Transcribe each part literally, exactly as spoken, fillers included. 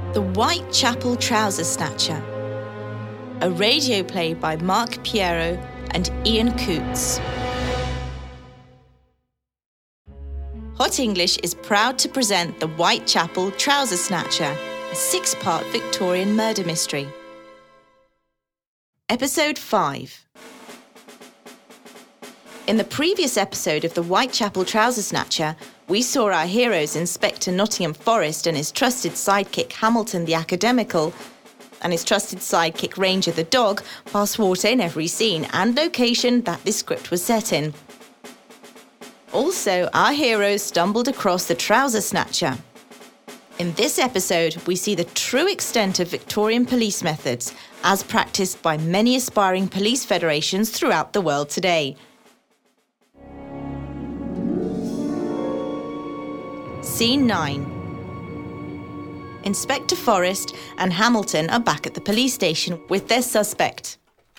The Whitechapel Trouser Snatcher, a radio play by Mark Piero and Ian Coots. Hot English is proud to present The Whitechapel Trouser Snatcher, a six-part Victorian murder mystery. Episode five. In the previous episode of The Whitechapel Trouser Snatcher, we saw our heroes Inspector Nottingham Forest and his trusted sidekick Hamilton the Academical, and his trusted sidekick Ranger the Dog pass water in every scene and location that this script was set in. Also, our heroes stumbled across the Trouser Snatcher. In this episode, we see the true extent of Victorian police methods, as practiced by many aspiring police federations throughout the world today. Scene nine. Inspector Forest and Hamilton are back at the police station with their suspect.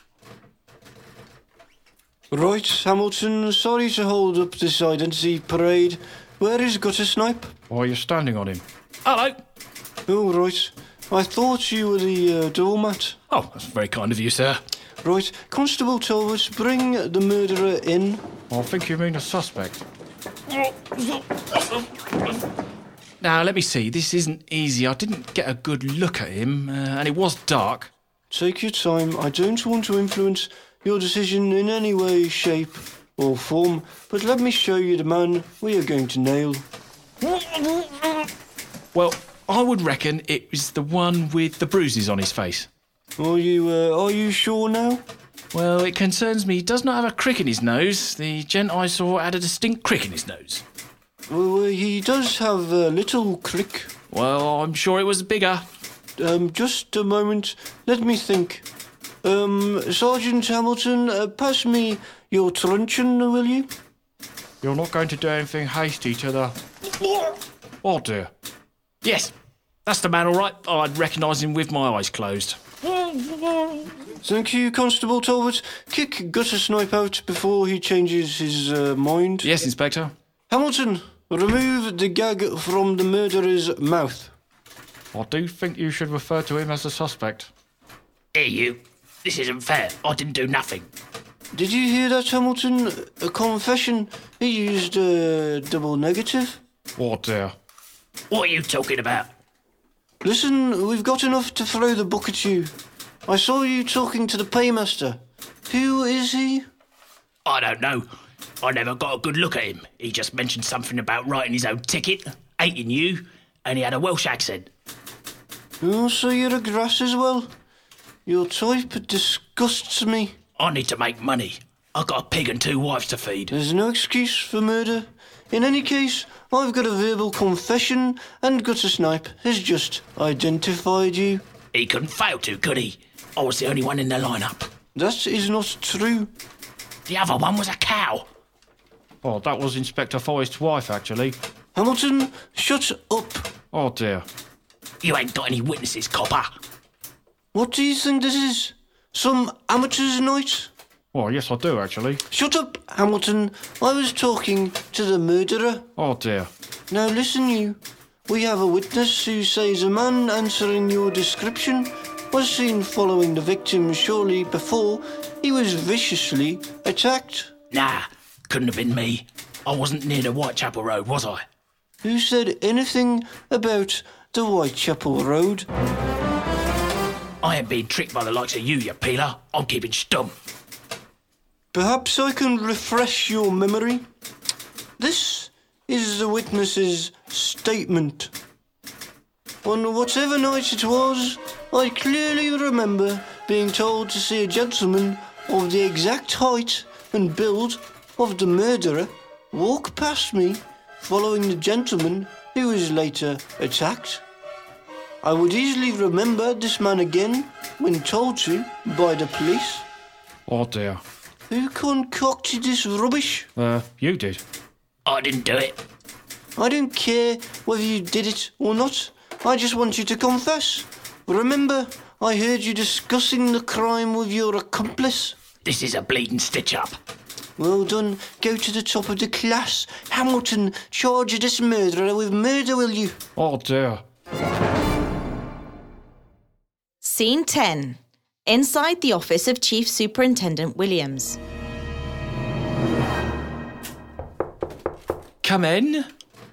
Right, Hamilton, sorry to hold up this identity parade. Where is Guttersnipe? Why are you standing on him? Hello. Oh, right. I thought you were the uh, doormat. Oh, that's very kind of you, sir. Right, Constable Talbot, bring the murderer in. I think you mean a suspect. Now, let me see. This isn't easy. I didn't get a good look at him, uh, and it was dark. Take your time. I don't want to influence your decision in any way, shape or form, but let me show you the man we are going to nail. Well, I would reckon it was the one with the bruises on his face. Are you, uh, are you sure now? Well, it concerns me. He does not have a crick in his nose. The gent I saw had a distinct crick in his nose. Well, uh, he does have a little crick. Well, I'm sure it was bigger. Um, just a moment. Let me think. Um, Sergeant Hamilton, uh, pass me your truncheon, will you? You're not going to do anything hasty to the... Oh, dear. Yes, that's the man, all right. I'd recognise him with my eyes closed. Thank you, Constable Talbot. Kick Guttersnipe out before he changes his uh, mind. Yes, Inspector. Hamilton, remove the gag from the murderer's mouth. I do think you should refer to him as a suspect. Here, you. This isn't fair. I didn't do nothing. Did you hear that, Hamilton? A confession. He used a double negative. Oh, dear. What are you talking about? Listen, we've got enough to throw the book at you. I saw you talking to the paymaster. Who is he? I don't know. I never got a good look at him. He just mentioned something about writing his own ticket, hating you, and he had a Welsh accent. Oh, so you're a grass as well? Your type disgusts me. I need to make money. I've got a pig and two wives to feed. There's no excuse for murder. In any case, I've got a verbal confession and Guttersnipe has just identified you. He couldn't fail to, could he? I was the only one in the lineup. That is not true. The other one was a cow. Oh, that was Inspector Forest's wife, actually. Hamilton, shut up. Oh, dear. You ain't got any witnesses, copper. What do you think this is? Some amateur's night? Well, yes, I do, actually. Shut up, Hamilton. I was talking to the murderer. Oh, dear. Now listen, you. We have a witness who says a man answering your description was seen following the victim shortly before he was viciously attacked. Nah, couldn't have been me. I wasn't near the Whitechapel Road, was I? Who said anything about the Whitechapel Road? I ain't been tricked by the likes of you, you peeler. I'm keeping stum. Perhaps I can refresh your memory. This is the witness's statement. On whatever night it was, I clearly remember being told to see a gentleman of the exact height and build of the murderer walk past me, following the gentleman who was later attacked. I would easily remember this man again when told to by the police. Oh, dear. Who concocted this rubbish? Uh, you did. I didn't do it. I don't care whether you did it or not. I just want you to confess. Remember, I heard you discussing the crime with your accomplice. This is a bleeding stitch-up. Well done. Go to the top of the class. Hamilton, charge this murderer with murder, will you? Oh, dear. Scene ten. Inside the office of Chief Superintendent Williams. Come in.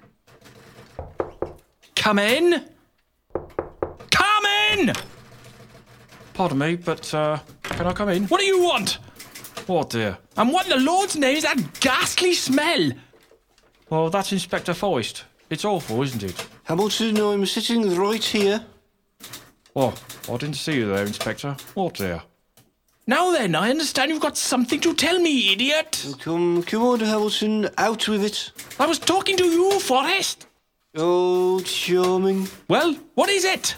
Come in. Come in! Pardon me, but, uh, can I come in? What do you want? Oh, dear. And what in the Lord's name is that ghastly smell? Well, that's Inspector Forrest. It's awful, isn't it? Hamilton, I'm sitting right here. Oh, I didn't see you there, Inspector. Oh, dear. Now then, I understand you've got something to tell me, idiot. Come, come on, Hamilton, out with it. I was talking to you, Forrest. Oh, charming. Well, what is it?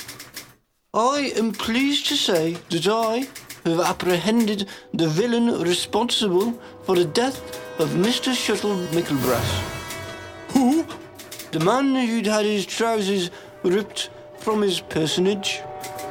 I am pleased to say that I have apprehended the villain responsible for the death of Mister Shuttle Mickelbrass. Who? The man who'd had his trousers ripped from his personage.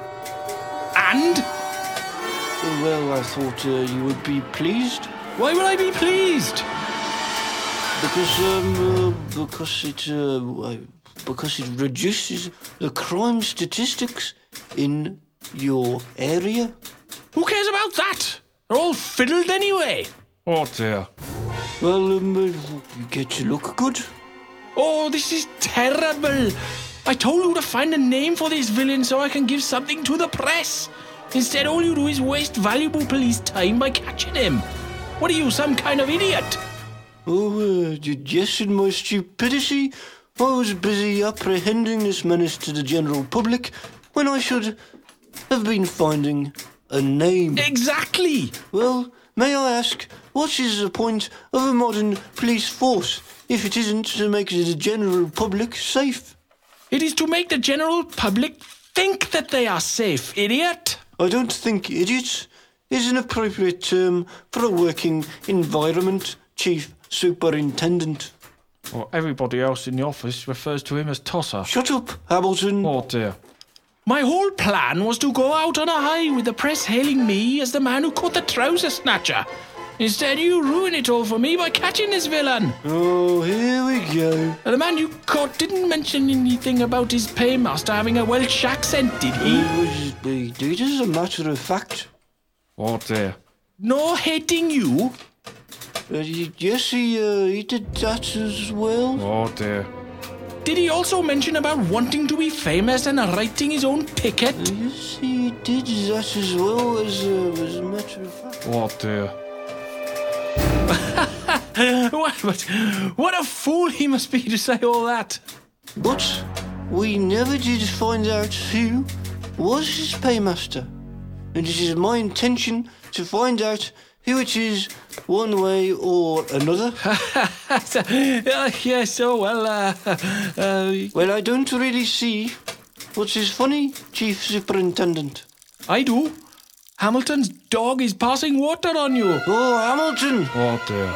And? Well, I thought uh, you would be pleased. Why would I be pleased? Because, um, uh, because it, uh, because it reduces the crime statistics in your area. Who cares about that? They're all fiddled anyway. Oh, dear. Well, um, uh, you get to look good. Oh, this is terrible. I told you to find a name for this villain so I can give something to the press. Instead, all you do is waste valuable police time by catching him. What are you, some kind of idiot? Oh, uh, yes, in my stupidity, I was busy apprehending this menace to the general public when I should have been finding a name. Exactly. Well, may I ask, what is the point of a modern police force if it isn't to make the general public safe? It is to make the general public think that they are safe, idiot. I don't think idiot is an appropriate term for a working environment, Chief Superintendent. Well, everybody else in the office refers to him as Tosser. Shut up, Hamilton. Oh, dear. My whole plan was to go out on a high with the press hailing me as the man who caught the trouser snatcher. Instead, you ruin it all for me by catching this villain. Oh, here we go. And the man you caught didn't mention anything about his paymaster having a Welsh accent, did he? It was, it is a matter of fact. Oh, dear. No hating you? Uh, yes, he, uh, he did that as well. Oh, dear. Did he also mention about wanting to be famous and writing his own ticket? Uh, yes, he did that as well, as, uh, as a matter of fact. Oh, dear. what, what, what a fool he must be to say all that. But we never did find out who was his paymaster. And it is my intention to find out who it is one way or another. uh, yes, oh well, uh, uh, Well, I don't really see what's is funny, Chief Superintendent. I do. Hamilton's dog is passing water on you. Oh, Hamilton! Oh, dear.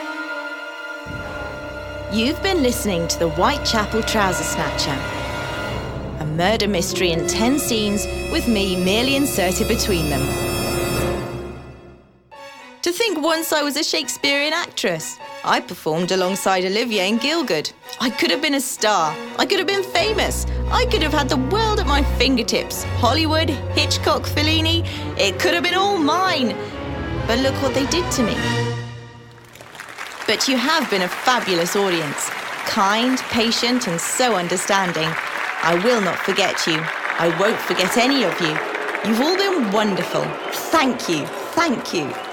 You've been listening to The Whitechapel Trouser Snatcher, a murder mystery in ten scenes with me merely inserted between them. To think once I was a Shakespearean actress. I performed alongside Olivia in Gielgud. I could have been a star. I could have been famous. I could have had the world at my fingertips. Hollywood, Hitchcock, Fellini. It could have been all mine. But look what they did to me. But you have been a fabulous audience. Kind, patient, and so understanding. I will not forget you. I won't forget any of you. You've all been wonderful. Thank you. Thank you.